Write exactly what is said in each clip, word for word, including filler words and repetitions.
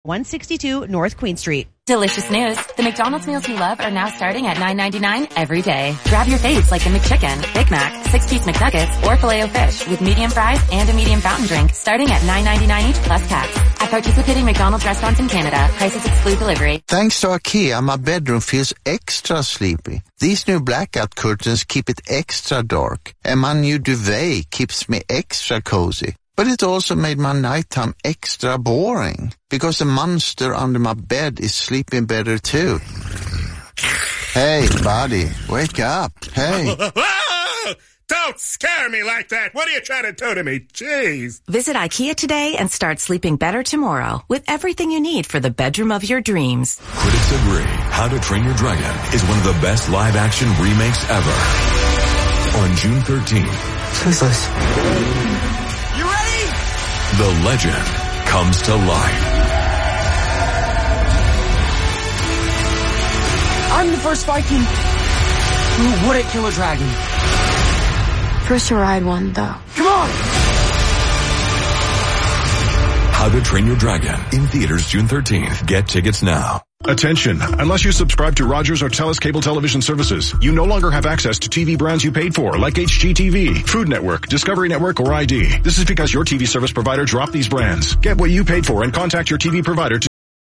one sixty-two North Queen Street. Delicious news. The McDonald's meals you love are now starting at nine ninety-nine every day. Grab your faves like the McChicken, Big Mac, six-piece McNuggets, or Filet-O-Fish with medium fries and a medium fountain drink starting at nine ninety-nine each plus tax. At participating McDonald's restaurants in Canada, prices exclude delivery. Thanks to IKEA, my bedroom feels extra sleepy. These new blackout curtains keep it extra dark, and my new duvet keeps me extra cozy. But it also made my nighttime extra boring, because the monster under my bed is sleeping better too. Hey, buddy, wake up. Hey. Don't scare me like that. What are you trying to do to me? Jeez. Visit IKEA today and start sleeping better tomorrow with everything you need for the bedroom of your dreams. Critics agree How to Train Your Dragon is one of the best live-action remakes ever. On June thirteenth. Who's this? The legend comes to life. I'm the first Viking who wouldn't kill a dragon. First to ride one, though. Come on! How to Train Your Dragon in theaters June thirteenth. Get tickets now. Attention. Unless you subscribe to Rogers or Telus cable television services, you no longer have access to T V brands you paid for, like H G T V, Food Network, Discovery Network, or I D. This is because your T V service provider dropped these brands. Get what you paid for and contact your T V provider to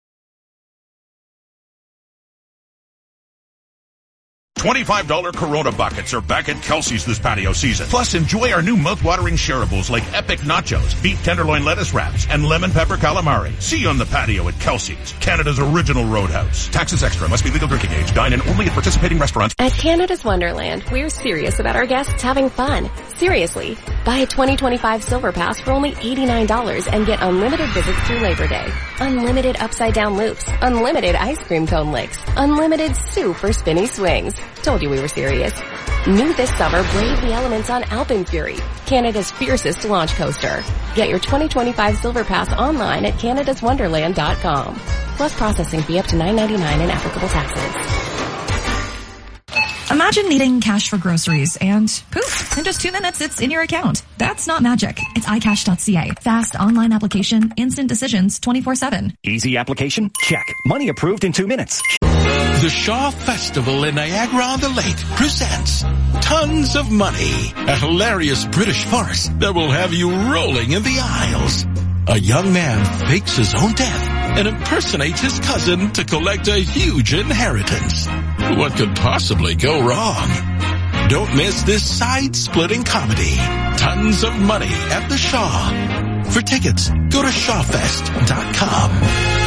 twenty-five dollar Corona buckets are back at Kelsey's this patio season. Plus, enjoy our new mouth-watering shareables like Epic Nachos, Beef Tenderloin Lettuce Wraps, and Lemon Pepper Calamari. See you on the patio at Kelsey's, Canada's original roadhouse. Taxes extra. Must be legal drinking age. Dine in only at participating restaurants. At Canada's Wonderland, we're serious about our guests having fun. Seriously. Buy a twenty twenty-five Silver Pass for only eighty-nine dollars and get unlimited visits through Labor Day. Unlimited upside-down loops. Unlimited ice cream cone licks. Unlimited super spinny swings. Told you we were serious. New this summer, brave the elements on Alpine Fury, Canada's fiercest launch coaster. Get your twenty twenty-five Silver Pass online at canada's wonderland dot com. Plus processing fee up to nine ninety-nine and applicable taxes. Imagine needing cash for groceries and poof, in just two minutes it's in your account. That's not magic. It's i cash dot c a. Fast online application, instant decisions, twenty-four seven. Easy application? Check. Money approved in two minutes. The Shaw Festival in Niagara-on-the-Lake presents Tons of Money, a hilarious British farce that will have you rolling in the aisles. A young man fakes his own death and impersonates his cousin to collect a huge inheritance. What could possibly go wrong? Don't miss this side-splitting comedy, Tons of Money at the Shaw. For tickets, go to shaw fest dot com.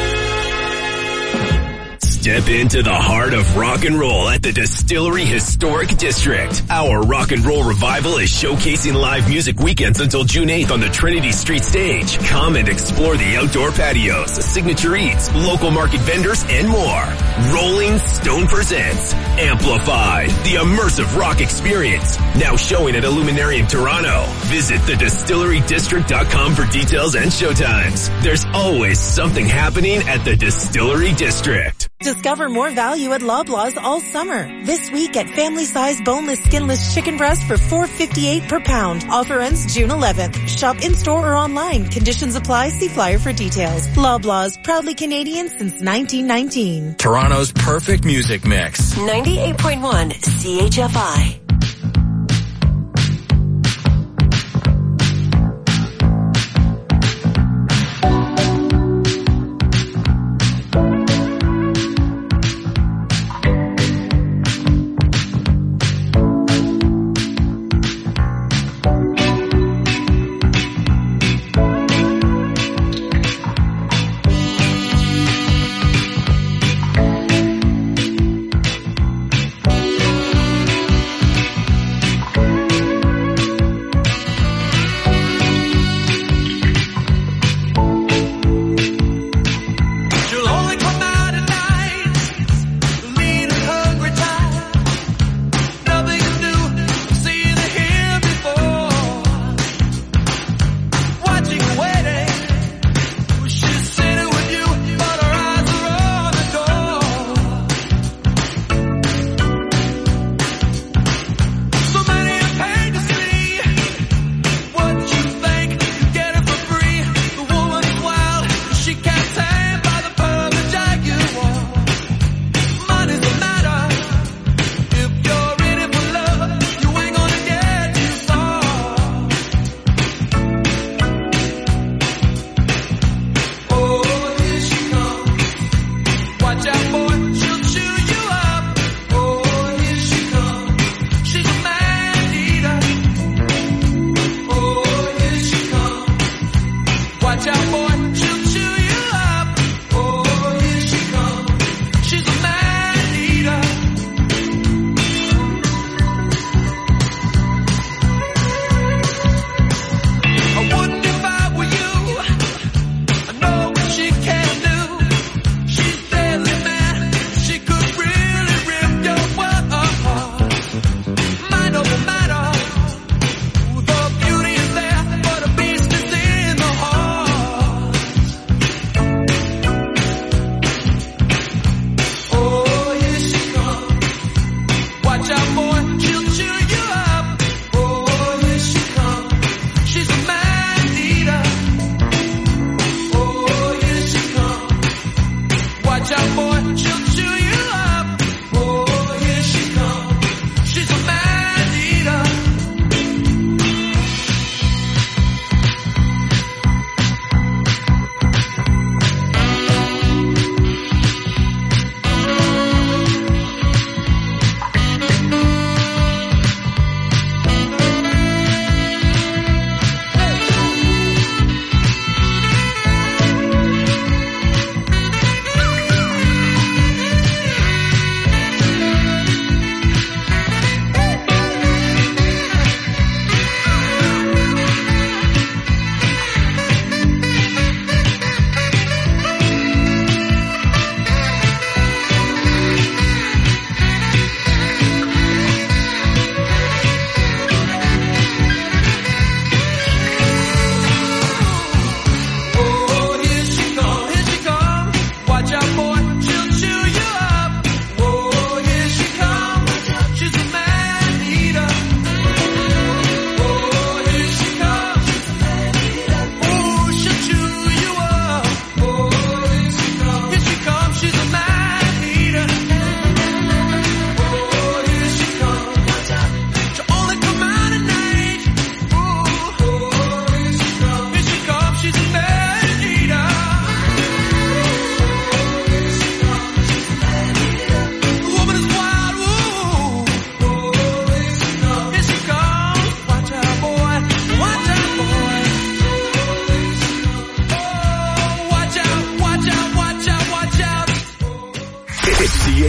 Step into the heart of rock and roll at the Distillery Historic District. Our rock and roll revival is showcasing live music weekends until June eighth on the Trinity Street stage. Come and explore the outdoor patios, signature eats, local market vendors, and more. Rolling Stone presents Amplified, the immersive rock experience. Now showing at Illuminarium Toronto. Visit the distillery district dot com for details and showtimes. There's always something happening at the Distillery District. Discover more value at Loblaws all summer. This week at family-size boneless, skinless chicken breast for four fifty-eight per pound. Offer ends June eleventh. Shop in-store or online. Conditions apply. See flyer for details. Loblaws, proudly Canadian since nineteen nineteen. Toronto's perfect music mix. ninety-eight point one C H F I.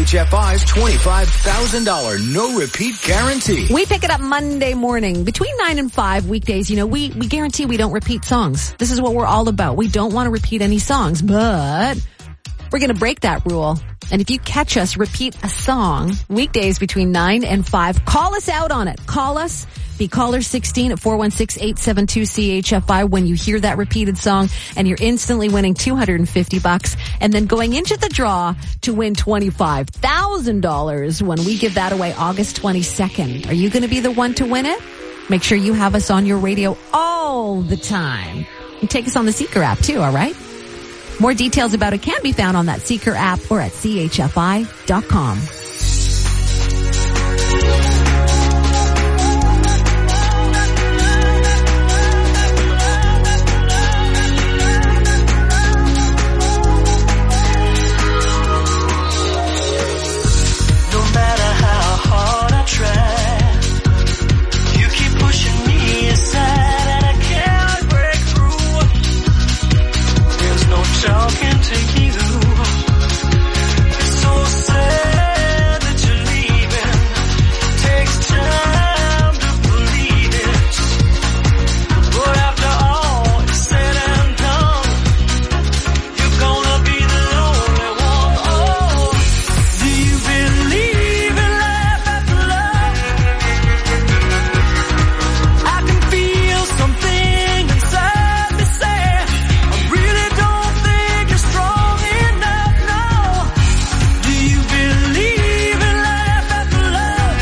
H F I's twenty-five thousand dollars no-repeat guarantee. We pick it up Monday morning between nine and five weekdays. You know, we, we guarantee we don't repeat songs. This is what we're all about. We don't want to repeat any songs, but we're going to break that rule. And if you catch us repeat a song weekdays between nine and five, call us out on it. Call us. Be caller sixteen at four one six, eight seven two, C H F I when you hear that repeated song, and you're instantly winning two hundred fifty bucks and then going into the draw to win twenty-five thousand dollars when we give that away August twenty-second. Are you going to be the one to win it? Make sure you have us on your radio all the time. And take us on the Seeker app too, all right? More details about it can be found on that Seeker app or at C H F I dot com. Talking to you. It's so sad that you're leaving. Takes time to believe it. But after all is said and done, you're gonna be the lonely one. Oh, do you believe in life after love? I can feel something inside me say, I really don't strong enough now. Do you believe in life after love?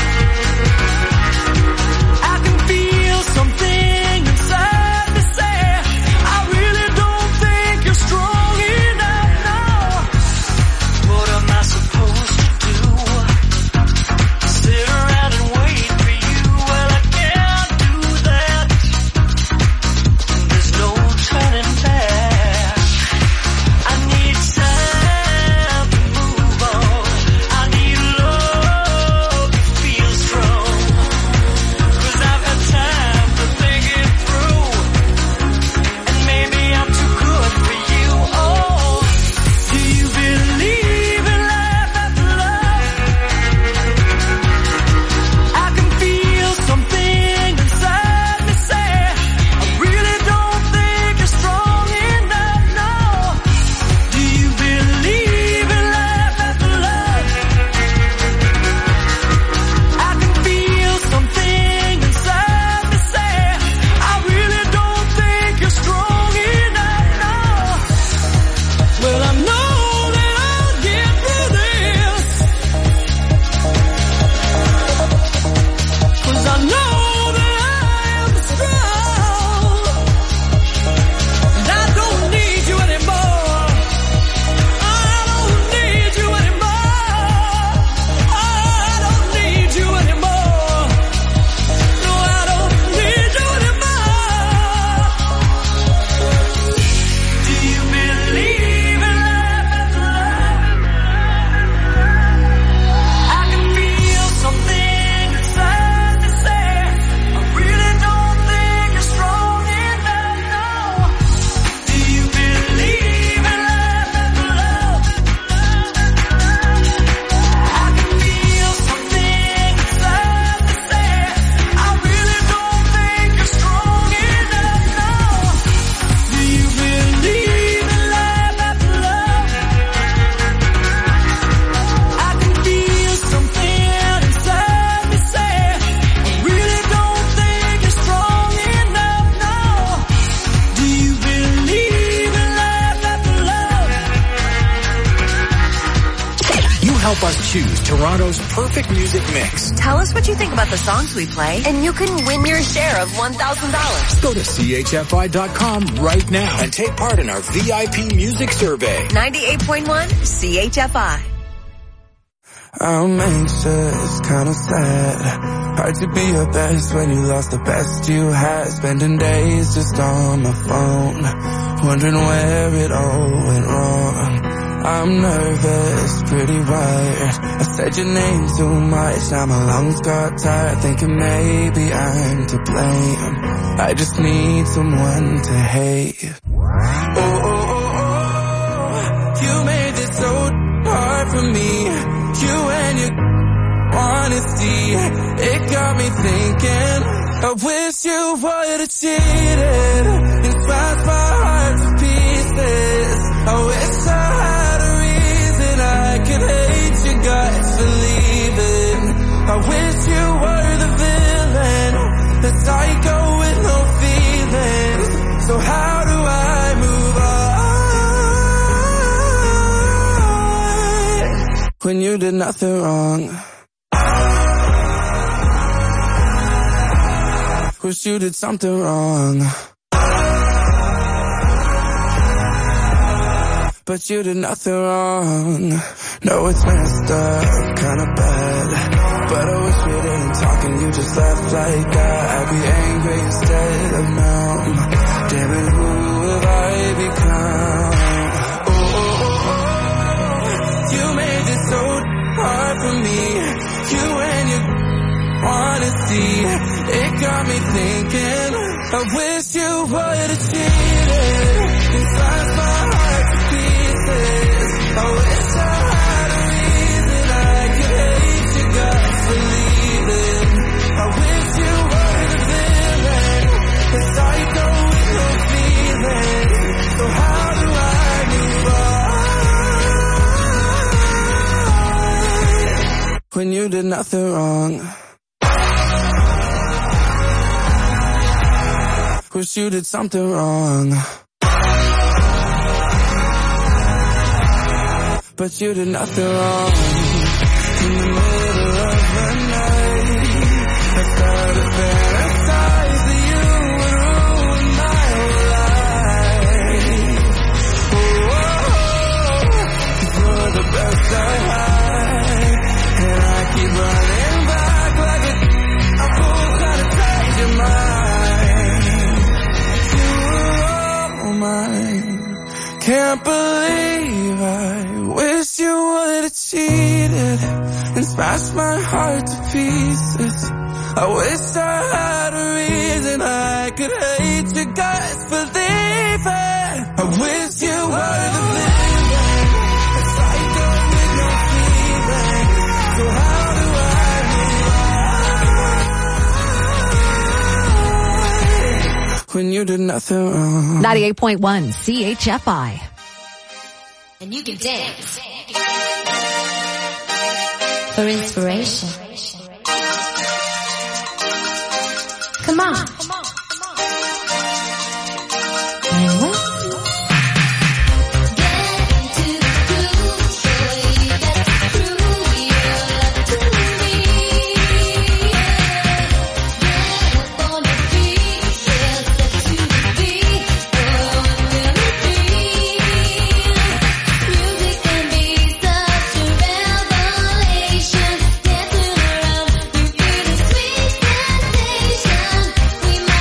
I can feel something inside me say, I really don't think you're strong enough now. What am I supposed to do? Sit around and wait for you? Well, I can't do that. There's no turning back. I need time to move on. I need love to feel strong. 'Cause I've had time to think it through. And maybe I'm too good for you. Oh, do you believe in life after love? I can feel something inside me say, I really don't think you're strong enough now. Do you believe in life after love? I can feel something inside me say, I really don't think you're strong enough now. Well, I know that I'll get through this, 'cause I know that I am strong. And I don't need you anymore. I don't need you anymore. I don't need you anymore. No, I don't need you anymore. Do you believe in life after love? I can feel something inside me say, I really don't think you're strong enough now. Do you believe in life after love? I can feel something inside me say, I really don't think you're strong enough now. Do you believe in life after love? I can feel something inside me say, I really don't think you're strong enough now. Do you believe in life after love? You help us choose Toronto's perfect music mix. Tell us what you think about the songs we play, and you can win your share of one thousand dollars. Go to C H F I dot com right now and take part in our V I P music survey. ninety-eight point one C H F I. I'm anxious, kinda sad. Hard to be your best when you lost the best you had. Spending days just on my phone, wondering where it all went wrong. I'm nervous, pretty wired. I said your name too much, now my lungs got tired. Thinking maybe I'm to blame. I just need someone to hate. Oh, oh, oh, oh. You made this so hard for me. me thinking, I wish you would have cheated and smashed my heart to pieces. I wish I had a reason I could hate you guys for leaving. I wish you were the villain, the psycho with no feelings. So how do I move on when you did nothing wrong? Wish you did something wrong, but you did nothing wrong. No, it's messed up, kinda bad, but I wish we didn't talk and you just left like that. I'd be angry instead of numb. Damn it, who have I become? Oh, oh, oh, oh. You made it so hard for me. You and your honesty, it got me thinking, I wish you would have cheated and slashed my heart to pieces. I wish I had a reason I could hate you guys for leaving. I wish you were the villain, the psycho with no feeling. So how do I move on when you did nothing wrong? Wish you did something wrong, but you did nothing wrong. In the middle of the night, I started to fantasize that you would ruin my whole life. Oh, oh, oh, 'cause you're the best I had, and I keep running back like a, a fool trying to change your mind. Can't believe I wish you would have cheated and smashed my heart to pieces. I wish I had a reason I could hate you guys for leaving. I wish you were the villain, a psycho with no feeling. So how do I move on when you did nothing wrong? ninety-eight point one C H F I. And you can dance for inspiration. Come on. And what? We might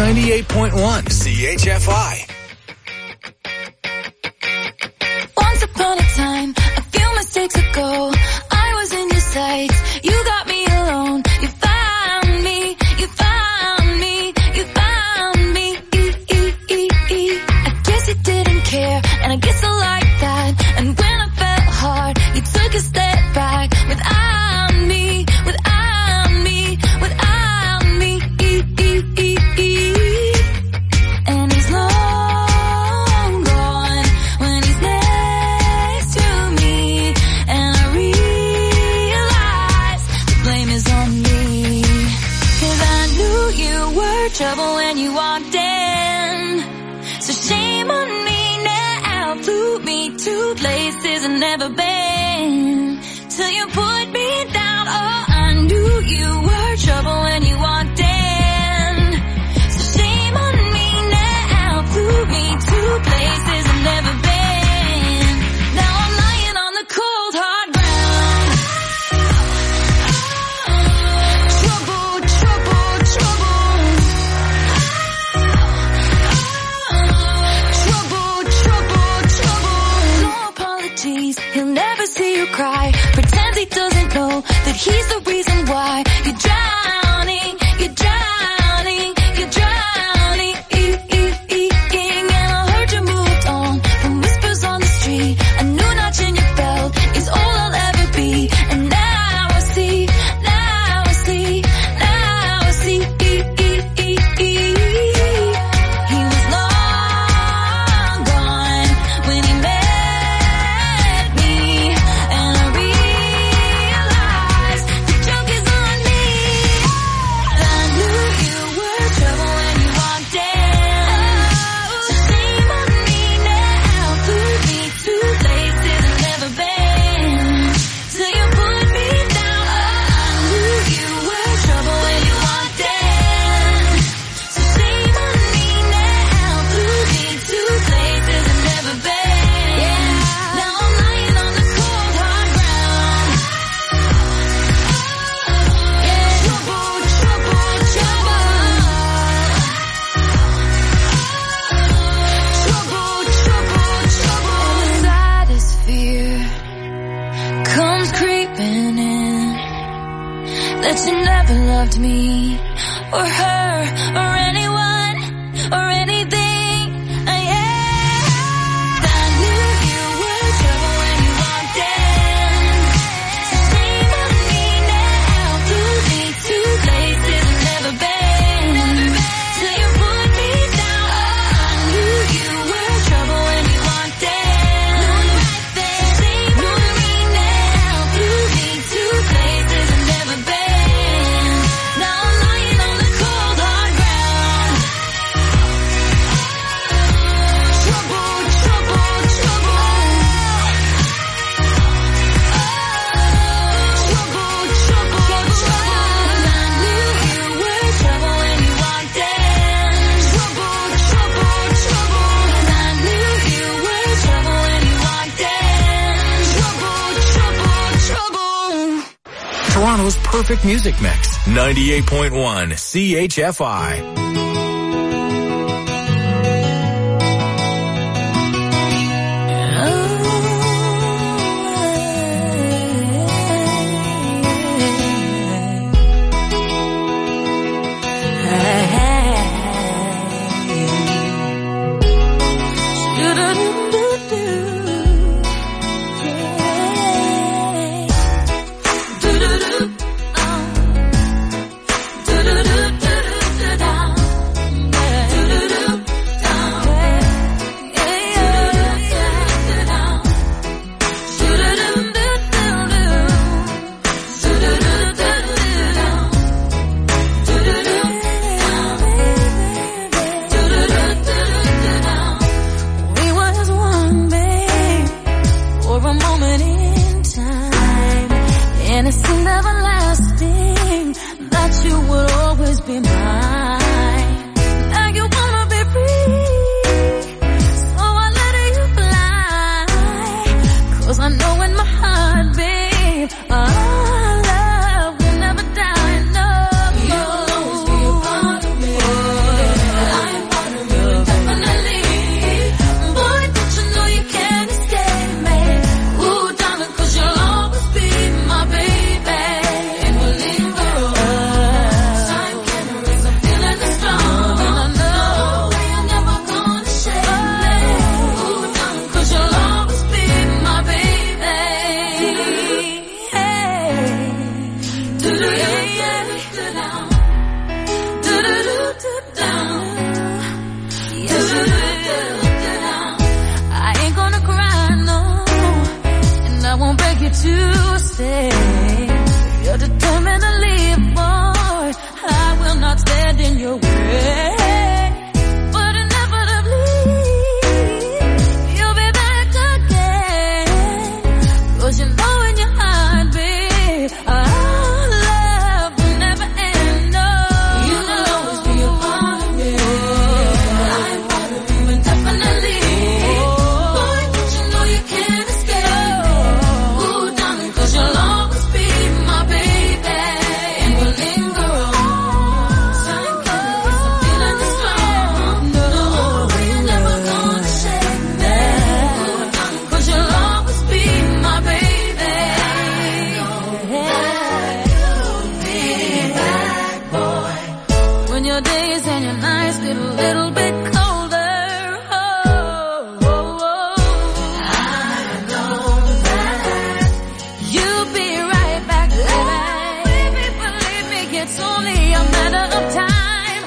ninety-eight point one C H F I. Once upon a time, a few mistakes ago, I was in your sights. You got me alone. You found me. You found me. You found me. E, e, e, e. I guess you didn't care, and I guess I like that. And when I felt hard, you took a step back without me. Without me. Without me. E, e, e, e. And he's long gone when he's next to me. And I realize the blame is on me. 'Cause I knew you were trouble when you walked in. So shame on me now. Flew me to places I've never been. Till you put me down. Oh, I knew you were trouble when you walked in. So shame on me now. Flew me to places I've never been. Now I'm lying on the cold hard ground. Trouble, trouble, trouble. Trouble, trouble, trouble. No apologies, he'll never see you cry. Pretends he doesn't know that he's the reason why you're drowning, you're drowning, you're drowning. E, e, e, ing. And I heard you moved on from whispers on the street. A new notch in your belt is all I'll ever be. And now I see, now I see, now I see. E, e, e, e. He was long gone when he met me. And I realized the joke is on me. I knew you were trouble when you walked in. So shame on me now. Flew me to places I've never been. Till you put me down. I knew you were trouble when you walked in. So shame on me now. Flew me to places I've never been. Now I'm lying on the cold hard ground. Trouble, trouble, trouble. Trouble, trouble, trouble. And the saddest fear comes creeping in, that you never loved me or her or anyone or anything. I am. I knew you were trouble when you walked in. So shame on me now. Flew me to places I've never been. Till you put me down. Oh, I knew you were trouble when you walked in. Shame on me now. Flew me to places I've never been. Now I'm lying on the cold hard ground. Trouble, trouble, trouble. Trouble, trouble, trouble. I knew you were trouble when you walked in. Trouble, trouble, trouble. I knew you were trouble when you walked in. Trouble, trouble, trouble. Toronto's perfect music mix. ninety-eight point one C H F I. Do-do-do-do-do-do. say you're determined to leave, boy. I will not stand in your way. But inevitably, you'll be back again. 'Cause you know in your heart, babe, our love will never end. No, you will always be a part of me. I'm part of you indefinitely. Boy, don't you know you can't escape. Ooh, darling, 'cause you'll always be my baby. And we'll linger on. Sign feeling this strong. No, you're never gonna shake me. Ooh, darling, 'cause you'll always be my baby. You'll be back, boy. When your days and your nights get a little bit colder. Oh, oh, oh. I know that you'll be right back, baby. Baby, believe me, it's only a matter of time.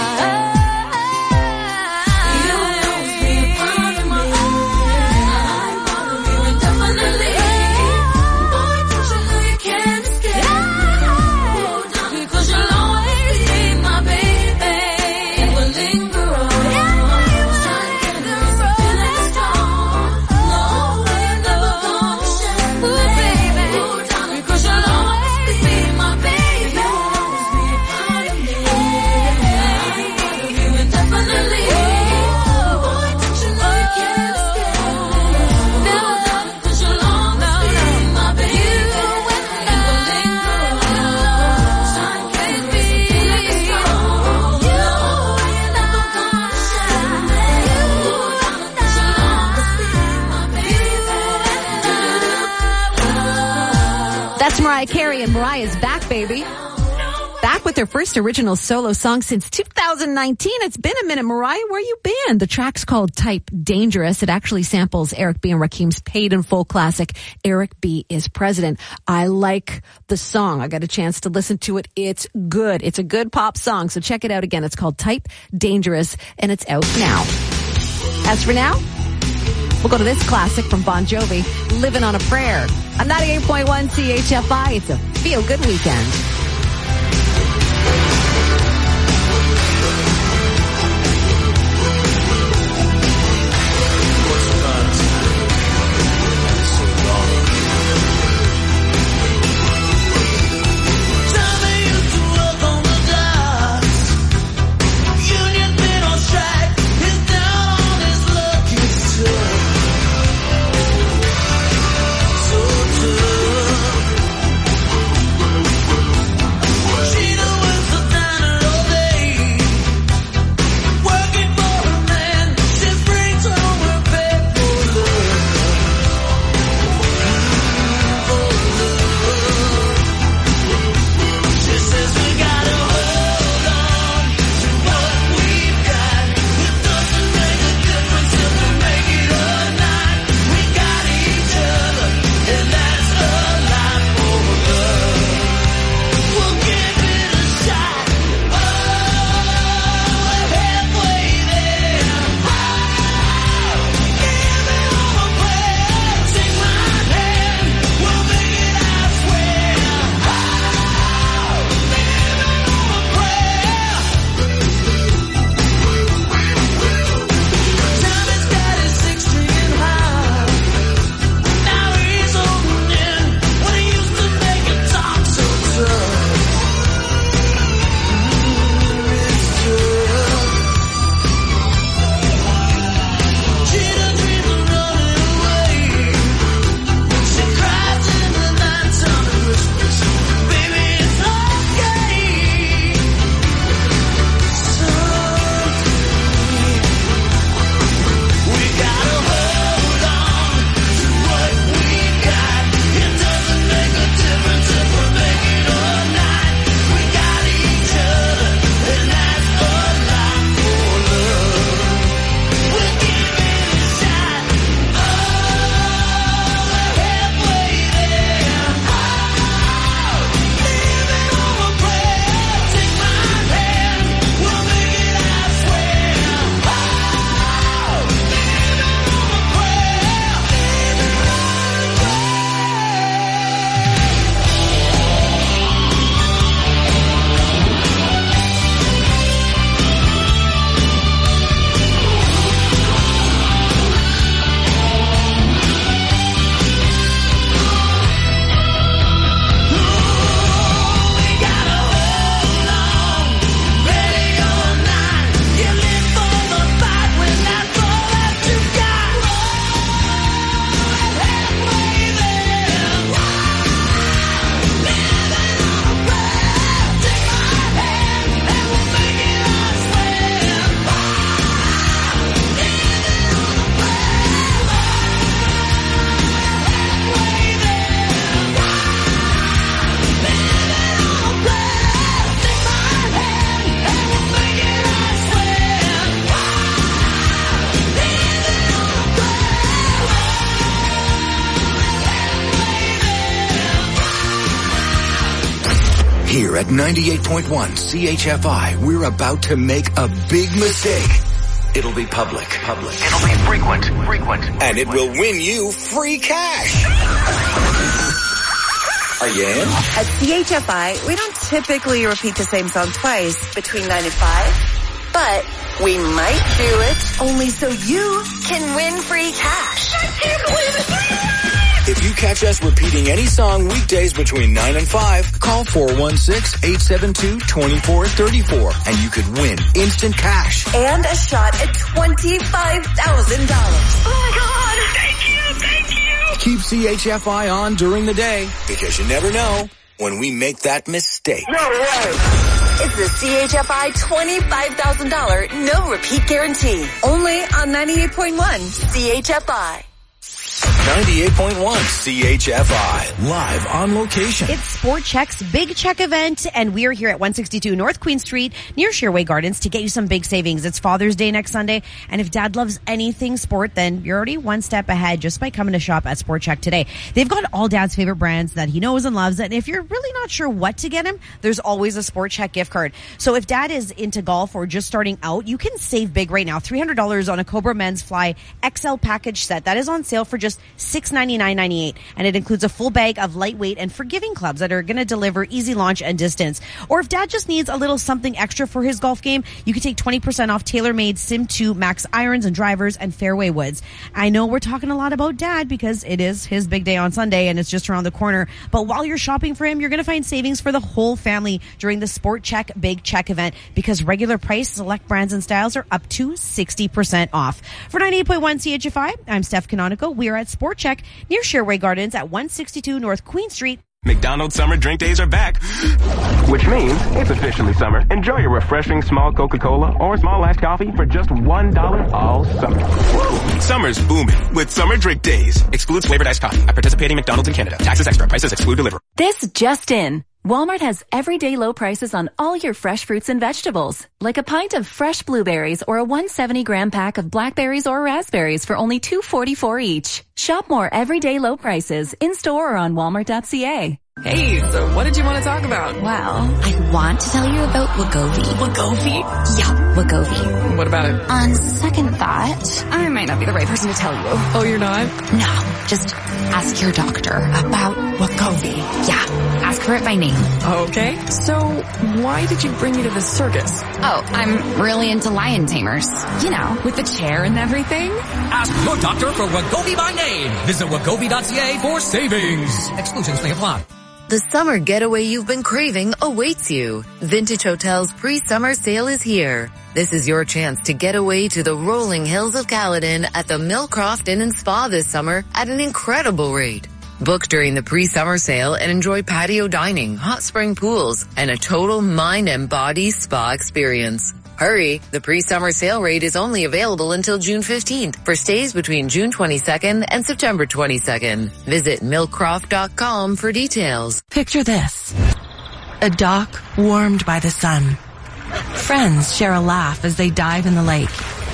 You will always be a part of me. I'm part of you indefinitely. Boy, don't you know you can't escape. Ooh, darling, 'cause you'll always be my baby. And we'll linger on. Trying to get this feeling strong. No, you're never gonna shake me. Ooh, baby. Ooh, darling, 'cause you'll always be my baby. You'll always be a part of me. I'm part of you indefinitely. Boy, don't you know you can't escape. No, darling, 'cause you'll always be my baby. And we'll linger on. Trying to get this feeling strong. No, you're never gonna shake me. Ooh, darling, 'cause you'll always be my baby. That's Mariah Carey, and Mariah's back, baby. Back with her first original solo song since two thousand nineteen. It's been a minute. Mariah, where you been? The track's called Type Dangerous. It actually samples Eric B. and Rakim's Paid in Full classic, Eric B. is President. I like the song. I got a chance to listen to it. It's good. It's a good pop song. So check it out again. It's called Type Dangerous, and it's out now. As for now, we'll go to this classic from Bon Jovi, Living on a Prayer. On ninety-eight point one C H F I, it's a feel-good weekend. So At ninety-eight point one C H F I, we're about to make a big mistake. It'll be public. Public. It'll be frequent. Frequent. And it will win you free cash. Are you in? At C H F I, we don't typically repeat the same song twice between nine and five, but we might do it only so you can win free cash. I can't believe it. If you catch us repeating any song weekdays between nine and five, call four one six, eight seven two, two four three four and you could win instant cash. And a shot at twenty-five thousand dollars. Oh my God. Thank you. Thank you. Keep C H F I on during the day because you never know when we make that mistake. No way. It's the C H F I twenty-five thousand dollars no repeat guarantee. Only on ninety-eight point one C H F I. ninety-eight point one C H F I, live on location. It's Sport Check's Big Check event, and we are here at one sixty-two North Queen Street near Shearway Gardens to get you some big savings. It's Father's Day next Sunday, and if Dad loves anything sport, then you're already one step ahead just by coming to shop at Sport Check today. They've got all Dad's favorite brands that he knows and loves, and if you're really not sure what to get him, there's always a Sport Check gift card. So if Dad is into golf or just starting out, you can save big right now. three hundred dollars on a Cobra Men's Fly X L package set. That is on sale for just six ninety-nine ninety-eight, and it includes a full bag of lightweight and forgiving clubs that are going to deliver easy launch and distance. Or if Dad just needs a little something extra for his golf game, you can take twenty percent off TaylorMade Sim two Max irons and drivers and fairway woods. I know we're talking a lot about Dad because it is his big day on Sunday and it's just around the corner, but while you're shopping for him, you're going to find savings for the whole family during the Sport Check Big Check event because regular price select brands and styles are up to sixty percent off. For ninety-eight point one C H F I, I'm Steph Canonico. We are at Sport Check near Shearway Gardens at one sixty-two North Queen Street. McDonald's summer drink days are back, which means it's officially summer. Enjoy your refreshing small Coca-Cola or small iced coffee for just one dollar all summer. Woo! Summer's booming with summer drink days. Excludes flavored iced coffee at participating McDonald's in Canada. Taxes extra. Prices exclude delivery. This just in. Walmart has everyday low prices on all your fresh fruits and vegetables, like a pint of fresh blueberries or a one hundred seventy gram pack of blackberries or raspberries for only two forty-four each. Shop more everyday low prices in-store or on walmart dot c a. Hey, so what did you want to talk about? Well, I want to tell you about Wegovy. Wegovy? Yeah, Wegovy. What about it? On second thought, I might not be the right person to tell you. Oh, you're not? No, just ask your doctor about Wegovy. Yeah, ask her it by name. Okay, so why did you bring me to the circus? Oh, I'm really into lion tamers. You know, with the chair and everything. Ask your doctor for Wegovy by name. Visit wegovy dot c a for savings. Exclusions may apply. The summer getaway you've been craving awaits you. Vintage Hotel's pre-summer sale is here. This is your chance to get away to the rolling hills of Caledon at the Millcroft Inn and Spa this summer at an incredible rate. Book during the pre-summer sale and enjoy patio dining, hot spring pools, and a total mind and body spa experience. Hurry! The pre-summer sale rate is only available until June fifteenth for stays between June twenty-second and September twenty-second. Visit millcroft dot com for details. Picture this. A dock warmed by the sun. Friends share a laugh as they dive in the lake.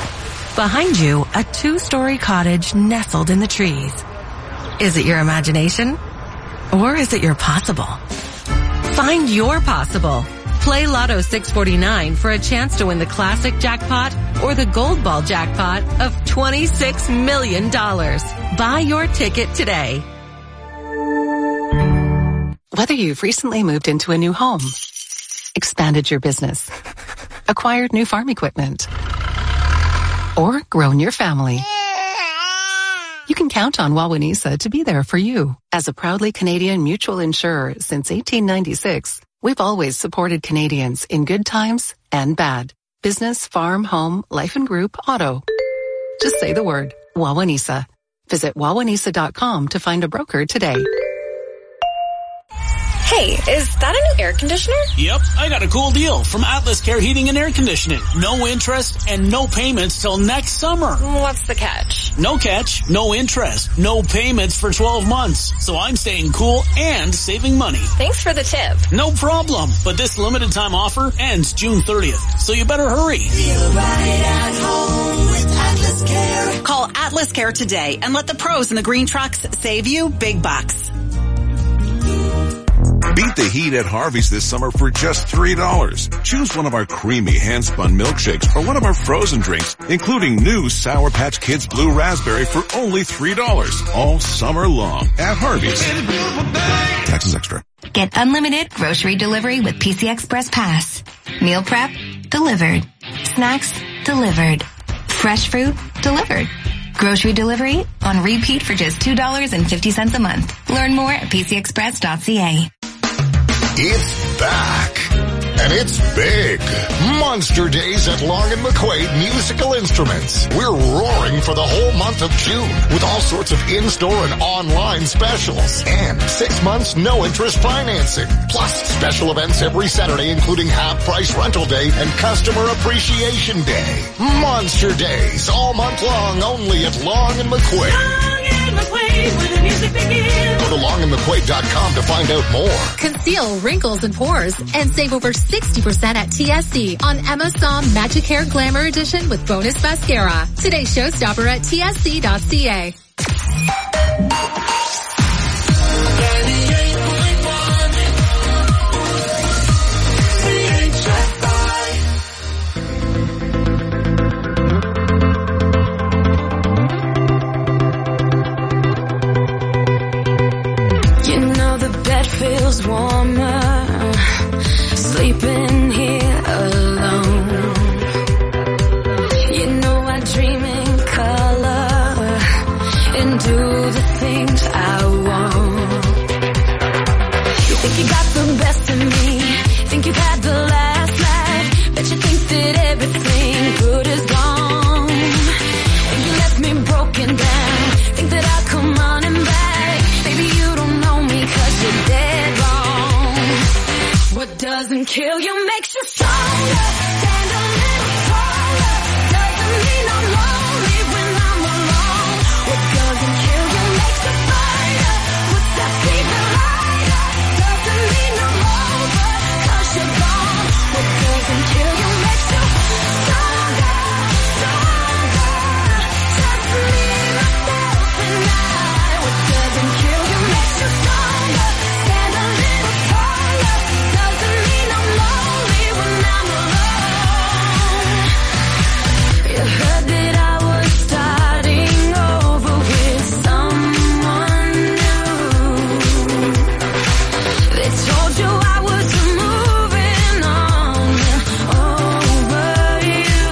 Behind you, a two-story cottage nestled in the trees. Is it your imagination? Or is it your possible? Find your possible. Play Lotto six forty-nine for a chance to win the classic jackpot or the gold ball jackpot of twenty-six million dollars. Buy your ticket today. Whether you've recently moved into a new home, expanded your business, acquired new farm equipment, or grown your family, you can count on Wawanesa to be there for you. As a proudly Canadian mutual insurer since eighteen ninety-six, we've always supported Canadians in good times and bad. Business, farm, home, life and group, auto. Just say the word, Wawanesa. Visit wawanesa dot com to find a broker today. Hey, is that a new air conditioner? Yep, I got a cool deal from Atlas Care Heating and Air Conditioning. No interest and no payments till next summer. What's the catch? No catch, no interest, no payments for twelve months. So I'm staying cool and saving money. Thanks for the tip. No problem, but this limited time offer ends June thirtieth, so you better hurry. Feel right at home with Atlas Care. Call Atlas Care today and let the pros in the green trucks save you big bucks. Beat the heat at Harvey's this summer for just three dollars. Choose one of our creamy hand-spun milkshakes or one of our frozen drinks, including new Sour Patch Kids Blue Raspberry for only three dollars. All summer long at Harvey's. Taxes extra. Get unlimited grocery delivery with P C Express Pass. Meal prep, delivered. Snacks, delivered. Fresh fruit, delivered. Grocery delivery on repeat for just two dollars and fifty cents a month. Learn more at p c express dot c a. It's back. And it's big. Monster Days at Long and McQuaid Musical Instruments. We're roaring for the whole month of June with all sorts of in-store and online specials. And six months no-interest financing. Plus special events every Saturday, including half-price rental day and customer appreciation day. Monster Days all month long only at Long and McQuaid. Long and McQuaid, where the music begins. Go to long and mcquaid dot com to find out more. Conceal wrinkles and pores and save over sixty percent at T S C on Emma Som Magic Hair Glamour Edition with bonus mascara. Today's showstopper at t s c dot c a. Feels warmer, sleeping here alone. You know I dream in color and do the things I want. You think you got the best of me, think you've had the last laugh, bet you think that everything good is gone. And you left me broken down, think that I'll come running back. Baby, you don't know me 'cause you're dead wrong. What doesn't kill you makes you stronger. Stand a little taller. Doesn't mean I'm lonely when I'm alone. What doesn't kill you makes you fighter. Puts that fever lighter. Doesn't mean I'm over 'cause you're gone. What doesn't kill you makes you stronger, stronger. Just me, myself, and I. What doesn't kill you makes you stronger. Stand a little taller. Doesn't mean I'm lonely when I'm alone. You heard that I was starting over with someone new. They told you I was moving on over you.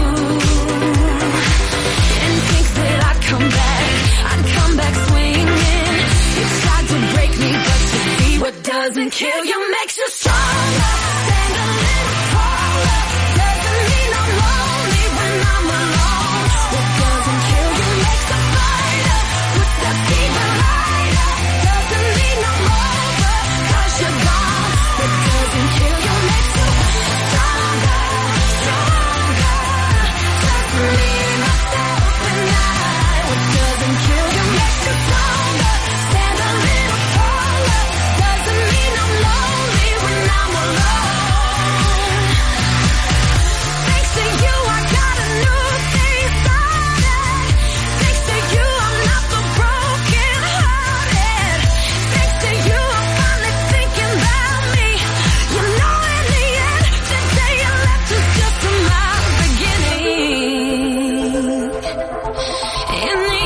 And think that I'd come back, I'd come back swinging. You tried to break me, but you see what doesn't kill you makes you stronger. Stand a little taller. Doesn't mean I'm lonely when I'm alone. What doesn't kill you makes a fighter. Puts that fever lighter. Doesn't mean I'm over 'cause you're gone. What doesn't kill you makes you stronger, stronger. Just me, myself, and I. What doesn't kill you makes you stronger. Stand a little taller. Doesn't mean I'm lonely when I'm alone. Thanks to you, I got a new thing started. Thanks to you, I'm not the broken hearted. Thanks to you, I'm finally thinking about me. You know, in the end, the day you left was just my beginning. In the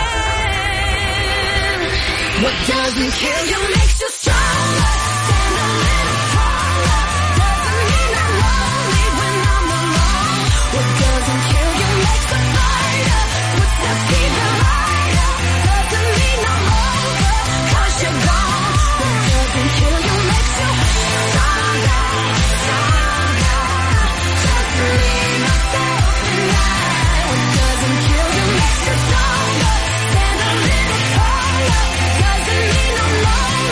end, what doesn't kill you makes you stronger. Stand a little taller. Doesn't mean I'm lonely when I'm alone. What doesn't kill you makes a fighter. Puts that fever lighter. Doesn't mean I'm over 'cause you're gone. What doesn't kill you makes you stronger, stronger. Just me, myself, and I. What doesn't kill you makes you stronger. Stand a little taller. Doesn't mean I'm lonely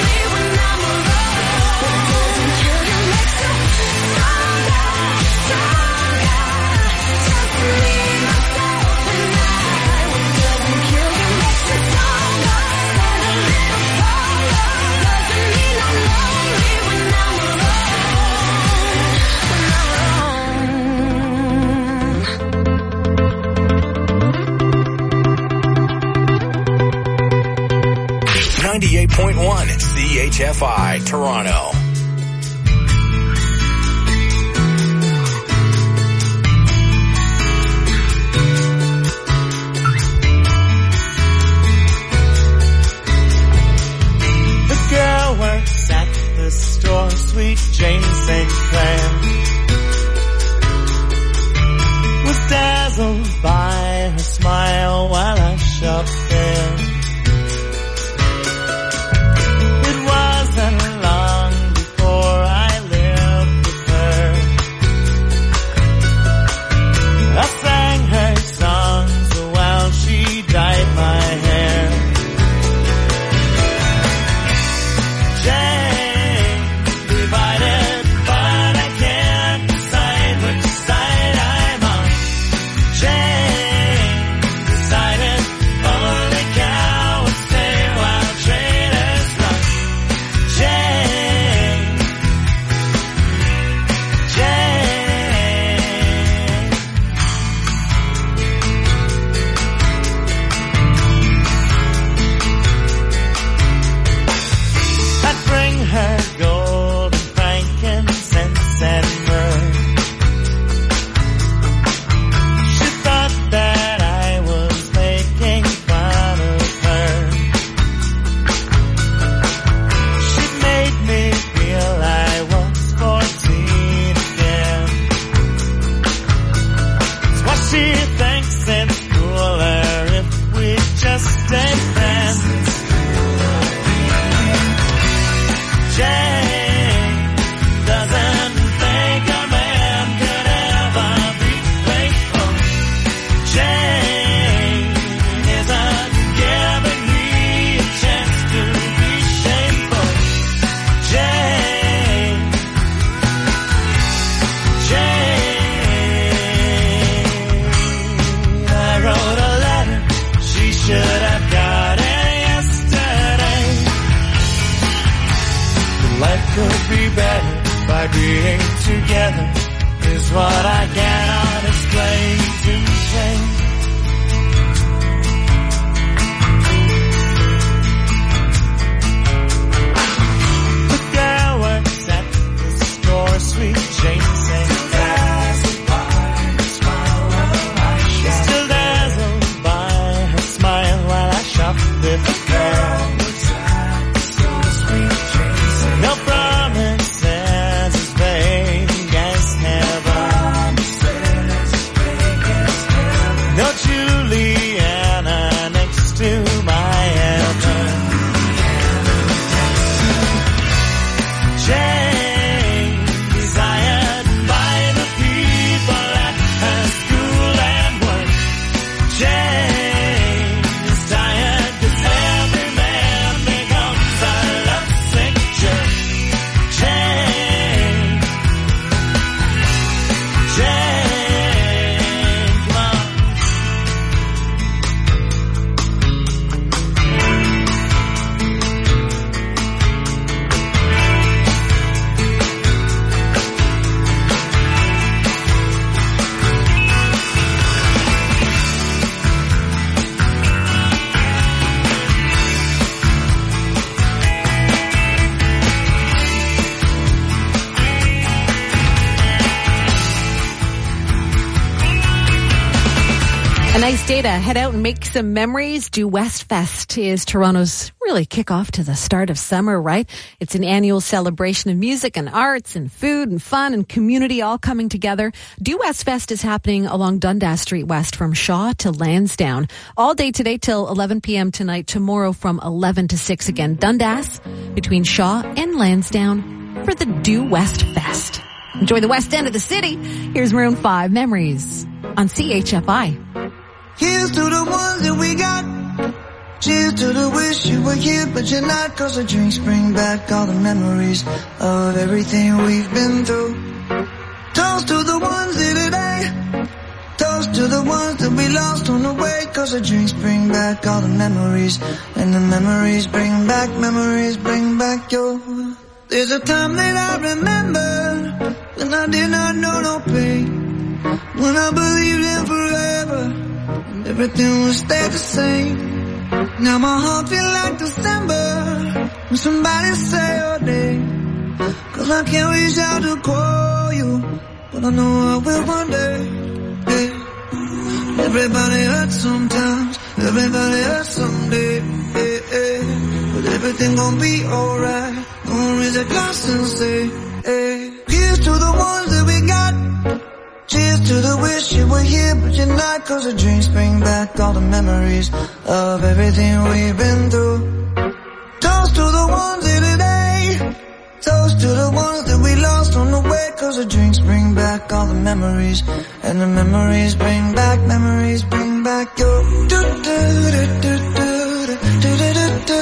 H F I, Toronto. The girl works at the store, sweet Jane Saint Clair. Was dazzled by her smile while I shopped there. It wasn't long before I lived with her. I sang her songs while she dyed my hair. Jane, divided, but I can't decide which side I'm on. Jane, decided only cowards stay while traitors run. Jane, Jane. I'd bring her gold and frankincense and myrrh. She thought that I was making fun of her. She made me feel I was fourteen again. It's what she thinks it's cooler if we just stay friends. Jane doesn't think a man could ever be faithful. Jane isn't giving me a chance to be shameful. Jane, Jane. I wrote a letter, she should have got it yesterday. Life could be better by being together is what I cannot explain to Jane. The girl works at the store, sweet Jane Saint Clair. Still dazzled by her smile while I shop with her. No promises as vague as heaven. No Juliana next to my heaven. Jane, desired by the people at her school and work. Jane is tired 'cause every man becomes a lovesick jerk. Jane, Jane, come on. A nice day to head out and make some memories. Due West Fest is Toronto's really kickoff to the start of summer, right? It's an annual celebration of music and arts and food and fun and community all coming together. Due West Fest is happening along Dundas Street West from Shaw to Lansdowne. All day today till eleven p.m. tonight, tomorrow from eleven to six again. Dundas between Shaw and Lansdowne for the Due West Fest. Enjoy the west end of the city. Here's Maroon five, Memories on C H F I. Here's to the ones that we got. Cheers to the wish you were here, but you're not. 'Cause the drinks bring back all the memories of everything we've been through. Toast to the ones here today. Toast to the ones that we lost on the way. 'Cause the drinks bring back all the memories. And the memories bring back, memories bring back your. There's a time that I remember when I did not know no pain. When I believed in forever. Everything will stay the same. Now my heart feels like December. when somebody say your name. Cause I can't reach out to call you, but I know I will one day. Yeah. Everybody hurts sometimes, everybody hurts someday. Yeah, yeah. But everything gon' be alright. Gonna raise a glass and say, hey. Here's to the ones that we got. Cheers to the wish you were here but you're not. Cause the drinks bring back all the memories of everything we've been through. Toast to the ones here today. Toast to the ones that we lost on the way. Cause the drinks bring back all the memories. And the memories bring back, memories bring back your do do do do do do do do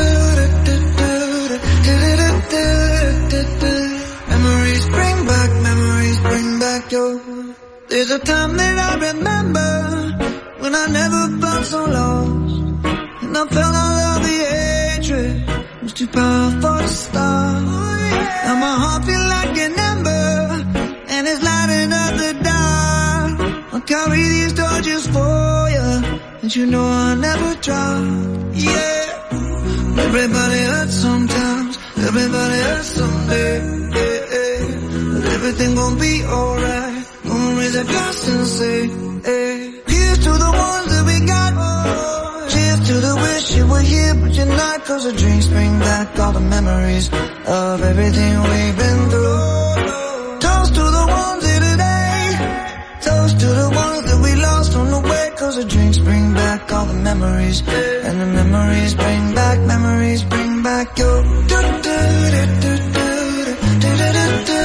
do do. Memories bring back, memories bring back your. There's a time that I remember when I never felt so lost, and I felt all of the hatred was too powerful to stop. Now my heart feel like an ember, and it's lighting up the dark. I'll carry these torches for you, and you know I'll never drop. Yeah. Everybody hurts sometimes, everybody hurts someday. Yeah, yeah. But everything gon' be alright. Gonna raise a glass and say, hey. Here's to the ones that we got. Cheers to the wish you were here but you're not. Cause the drinks bring back all the memories of everything we've been through. Toast to the ones here today. Toast to the ones that we lost on the way. Cause the drinks bring back all the memories. And the memories bring back, memories bring back your do do do do do do do do.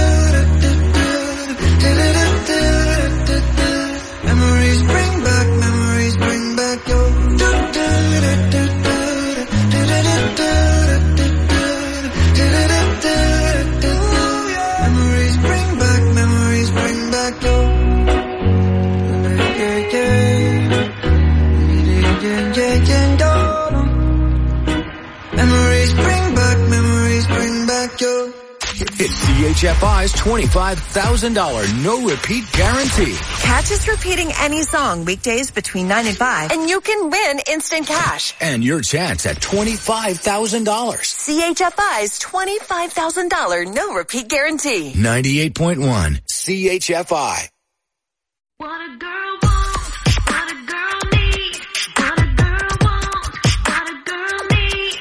Memories bring back, memories bring back your do do do do do do do. Memories bring back, memories bring back your. Memories bring back, memories bring back your. It's C H F I's twenty-five thousand dollars no-repeat guarantee. Catch us repeating any song weekdays between nine and five, and you can win instant cash. And your chance at twenty-five thousand dollars. C H F I's twenty-five thousand dollars no-repeat guarantee. ninety-eight point one C H F I. What a girl wants, what a girl needs, what a girl wants, what a girl needs.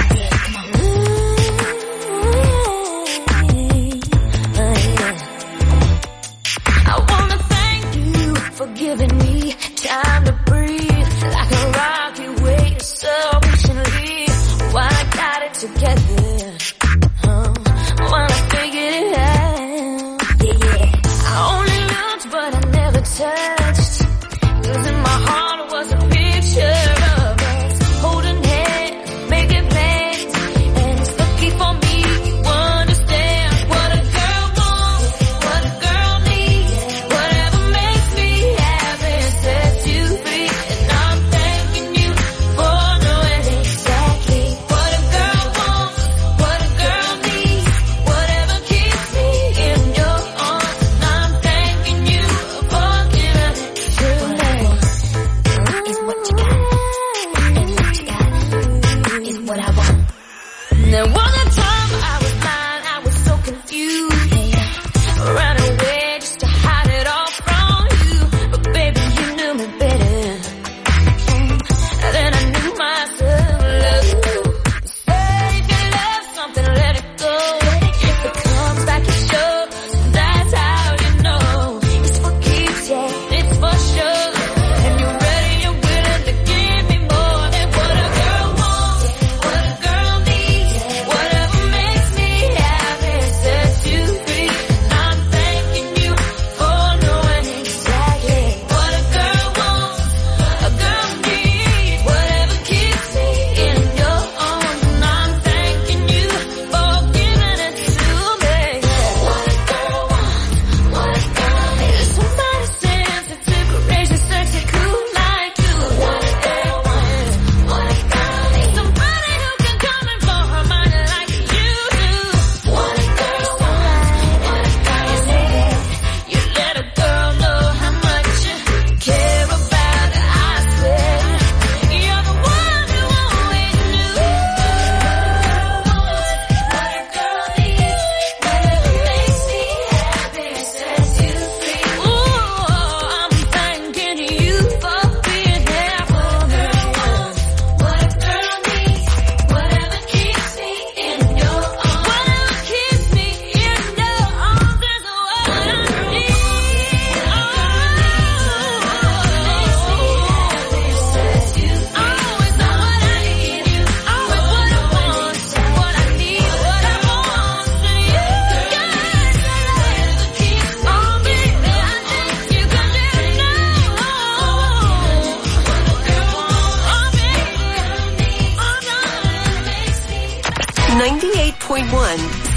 I wanna thank you for giving me time to breathe, like a rocket wait so patiently. While I got it together, uh, while I figured it out, yeah, yeah. I only looked but I never touched, 'cause in my heart was a picture of us holding hands, making plans, and it's lucky for me you understand what a girl wants, what a girl needs, whatever makes me happy sets you free, and I'm thanking you for knowing exactly what a girl wants, what a girl needs, whatever keeps me in your arms, and I'm thanking you for giving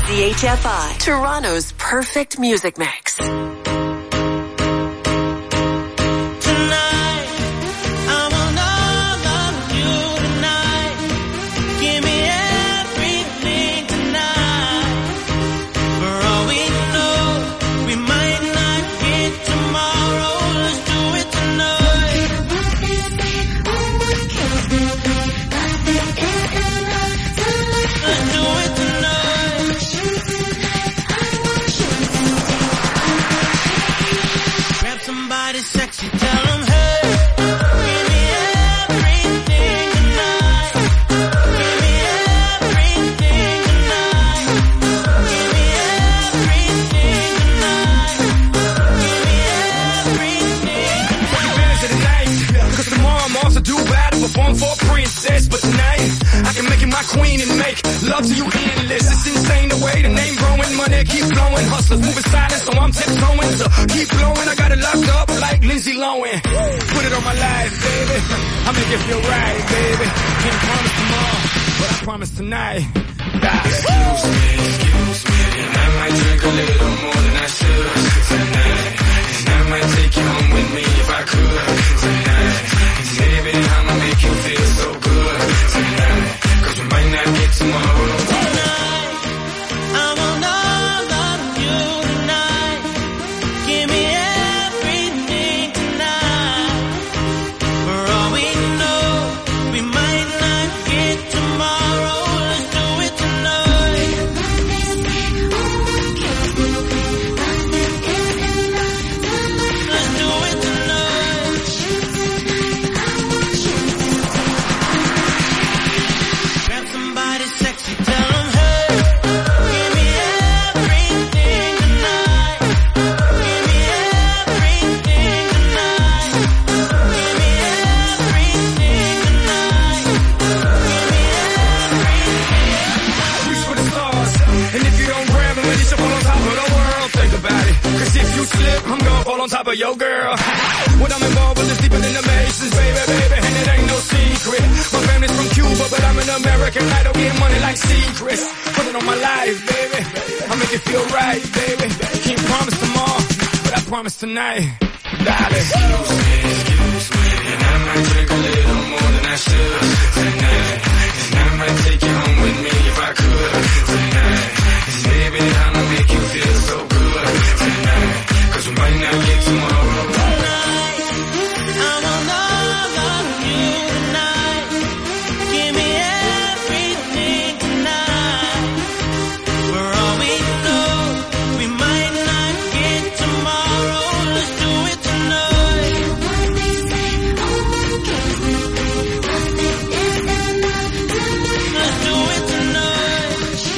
C H F I, Toronto's perfect music mix. Queen and make love to you endless. It's insane the way the name growing, money keep flowing. Hustlers moving silent, so I'm tiptoeing. So keep blowing, I got it locked up like Lindsay Lohan. Put it on my life, baby. I make it feel right, baby. Can't promise tomorrow, but I promise tonight. Die. Excuse me, excuse me, and I might drink a little more than I should tonight. And I might take you home with me if I could tonight. And baby, I'ma make you feel so good tonight. We might not get tomorrow. Tonight, I want all of you tonight. Give me everything tonight. For all we know, we might not get tomorrow. Let's do it tonight. Let's do it tonight. Grab somebody sexy, tell them, hey, give me everything tonight. Give me everything tonight. Give me everything tonight. Reach for the stars, and if you don't grab them, at least you fall on top of the world. Think about it, cause if you slip, I'm gonna fall on top of your girl. What I'm involved with is deeper than the Masons, baby, baby, and it ain't no secret. My family's from Cuba, but I'm an American idol, getting money like secrets. Put it on my life, baby, I make it feel right, baby. Can't promise tomorrow, but I promise tonight. Darling. Excuse me, excuse me, and I might drink a little more than I should tonight. And I might take you home with me if I could tonight. And baby, I'ma make you feel so good tonight. Cause we might not get tomorrow. Tonight, I want all of you tonight. Give me everything tonight. For all we know, we might not get tomorrow. Let's do it tonight. Let's do it tonight.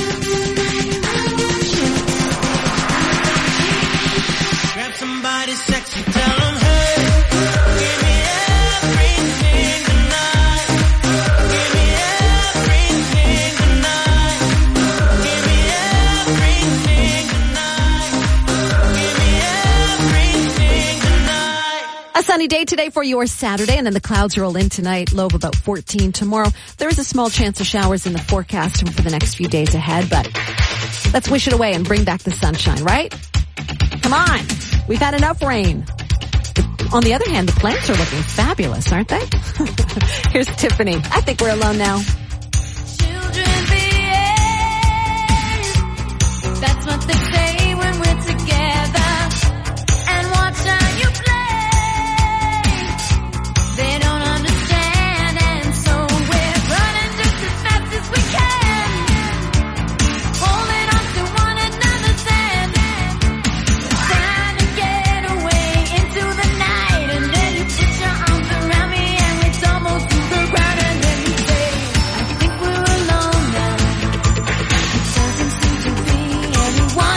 Grab somebody sexy, tell them, hey, give me everything tonight. Give me everything tonight. Give me everything tonight. Give me everything tonight. A sunny day today for your Saturday, and then the clouds roll in tonight, low of about fourteen tomorrow. There is a small chance of showers in the forecast for the next few days ahead, but let's wish it away and bring back the sunshine, right? Come on. We've had enough rain. On the other hand, the plants are looking fabulous, aren't they? Here's Tiffany. I think we're alone now. Children behave. That's what they say when we're together. And watch how you play. They don't understand, and so we're running just as fast as we can. Holding on to one another's hand. Trying to get away into the night, and then you put your arms around me and we tumble to the ground, and then you say, I think we're alone now. It doesn't seem to be anyone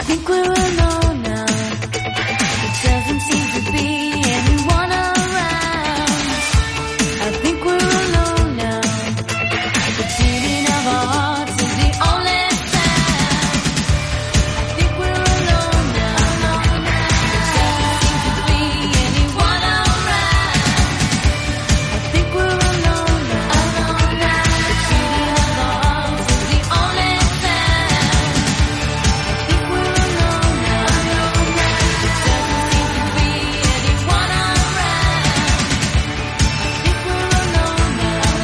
think we're alone now. There doesn't seem to be anyone around. I think we're alone now. The beating of our hearts is the only sound. I think we're alone now. There doesn't seem to be anyone around. I think we're alone now. The beating of our hearts is the only sound. I think we're alone now. There doesn't seem to be anyone around. I think we're alone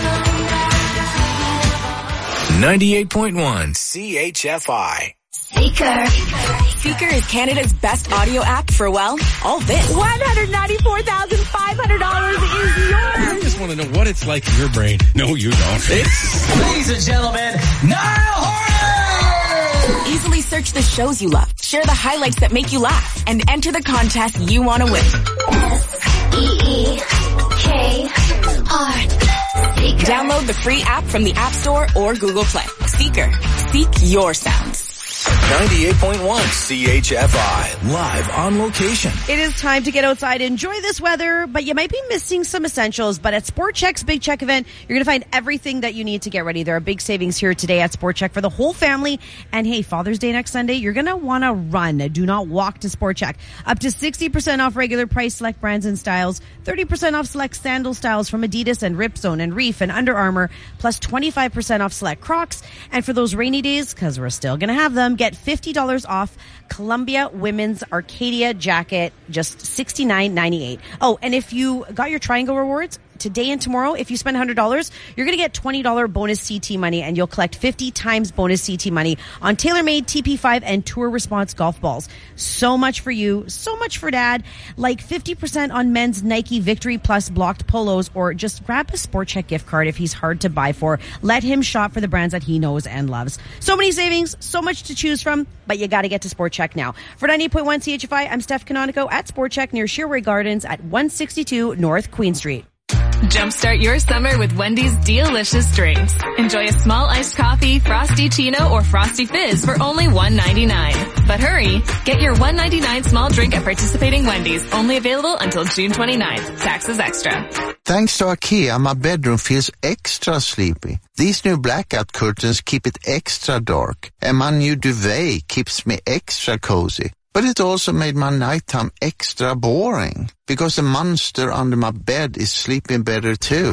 now. ninety-eight point one C H F I. Seeker. Seeker is Canada's best audio app for, well, all this. one hundred ninety-four thousand five hundred dollars is yours. I just want to know what it's like in your brain. No, you don't. It's, ladies and gentlemen, Niall Horan! Easily search the shows you love, share the highlights that make you laugh, and enter the contest you want to win. S E E K R. Seeker. Download the free app from the App Store or Google Play. Seeker. Seek your sounds. ninety-eight point one C H F I. Live on location. It is time to get outside, enjoy this weather, but you might be missing some essentials. But at Sport Chek's Big Check event, you're going to find everything that you need to get ready. There are big savings here today at Sport Chek for the whole family. And hey, Father's Day next Sunday, you're going to want to run. Do not walk to Sport Chek. Up to sixty percent off regular price select brands and styles, thirty percent off select sandal styles from Adidas and Ripzone and Reef and Under Armour, plus twenty-five percent off select Crocs. And for those rainy days, because we're still going to have them, get fifty dollars off Columbia Women's Arcadia jacket, just sixty-nine ninety-eight. Oh, and if you got your Triangle rewards today and tomorrow, if you spend one hundred dollars, you're going to get twenty dollars bonus C T money, and you'll collect fifty times bonus C T money on TaylorMade T P five and Tour Response golf balls. So much for you, so much for dad, like fifty percent on men's Nike Victory Plus blocked polos, or just grab a Sport Chek gift card if he's hard to buy for. Let him shop for the brands that he knows and loves. So many savings, so much to choose from, but you got to get to Sport Chek now. For ninety-eight point one C H F I, I'm Steph Canonico at Sport Chek near Shearway Gardens at one sixty-two North Queen Street. Jumpstart your summer with Wendy's delicious drinks. Enjoy a small iced coffee, frosty chino, or frosty fizz for only one ninety-nine. But hurry, get your one ninety-nine small drink at participating Wendy's. Only available until June twenty-ninth. Taxes extra. Thanks to IKEA, my bedroom feels extra sleepy. These new blackout curtains keep it extra dark, and my new duvet keeps me extra cozy. But it also made my nighttime extra boring, because the monster under my bed is sleeping better too.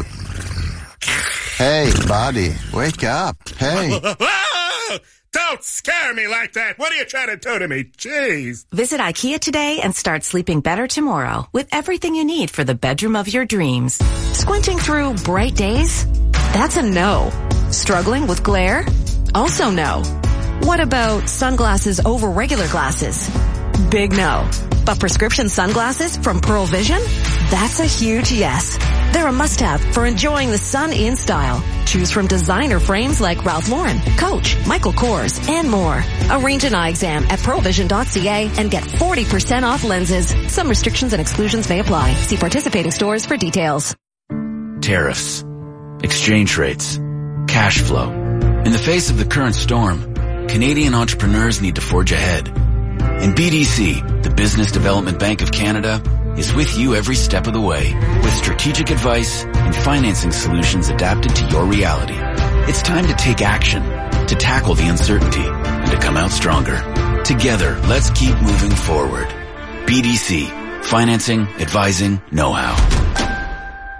Hey, buddy, wake up. Hey. Don't scare me like that. What are you trying to do to me? Jeez. Visit IKEA today and start sleeping better tomorrow with everything you need for the bedroom of your dreams. Squinting through bright days? That's a no. Struggling with glare? Also no. What about sunglasses over regular glasses? Big no. But prescription sunglasses from Pearl Vision? That's a huge yes. They're a must-have for enjoying the sun in style. Choose from designer frames like Ralph Lauren, Coach, Michael Kors, and more. Arrange an eye exam at pearl vision dot c a and get forty percent off lenses. Some restrictions and exclusions may apply. See participating stores for details. Tariffs, exchange rates, cash flow. In the face of the current storm, Canadian entrepreneurs need to forge ahead. And B D C, the Business Development Bank of Canada, is with you every step of the way with strategic advice and financing solutions adapted to your reality. It's time to take action, to tackle the uncertainty, and to come out stronger. Together, let's keep moving forward. B D C, financing, advising, know-how.